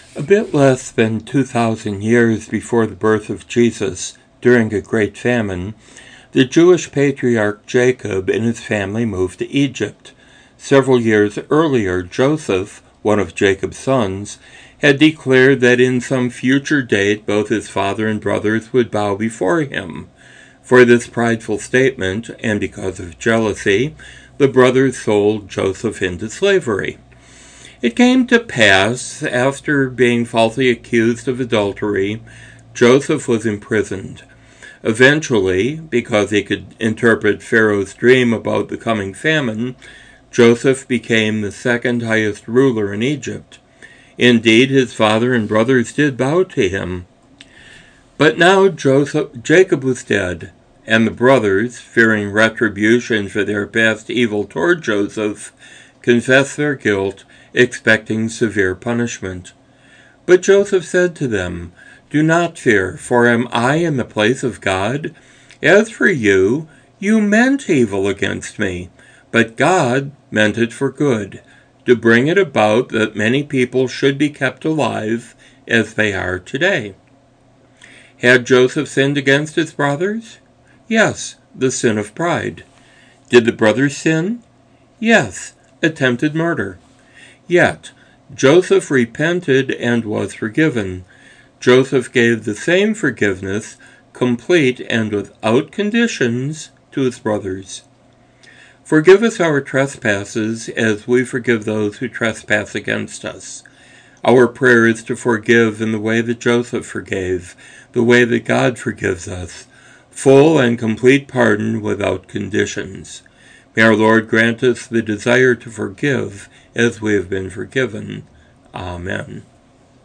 A bit less than 2,000 years before the birth of Jesus, during a great famine, the Jewish patriarch Jacob and his family moved to Egypt. Several years earlier, Joseph, one of Jacob's sons, had declared that in some future date both his father and brothers would bow before him. For this prideful statement, and because of jealousy, the brothers sold Joseph into slavery. It came to pass, after being falsely accused of adultery, Joseph was imprisoned. Eventually, because he could interpret Pharaoh's dream about the coming famine, Joseph became the second highest ruler in Egypt. Indeed, his father and brothers did bow to him. But now Jacob was dead, and the brothers, fearing retribution for their past evil toward Joseph, confessed their guilt, expecting severe punishment. But Joseph said to them, "Do not fear, for am I in the place of God? As for you, you meant evil against me, but God meant it for good, to bring it about that many people should be kept alive as they are today." Had Joseph sinned against his brothers? Yes, the sin of pride. Did the brothers sin? Yes, attempted murder. Yet, Joseph repented and was forgiven. Joseph gave the same forgiveness, complete and without conditions, to his brothers. Forgive us our trespasses as we forgive those who trespass against us. Our prayer is to forgive in the way that Joseph forgave, the way that God forgives us, full and complete pardon without conditions. May our Lord grant us the desire to forgive as we have been forgiven. Amen.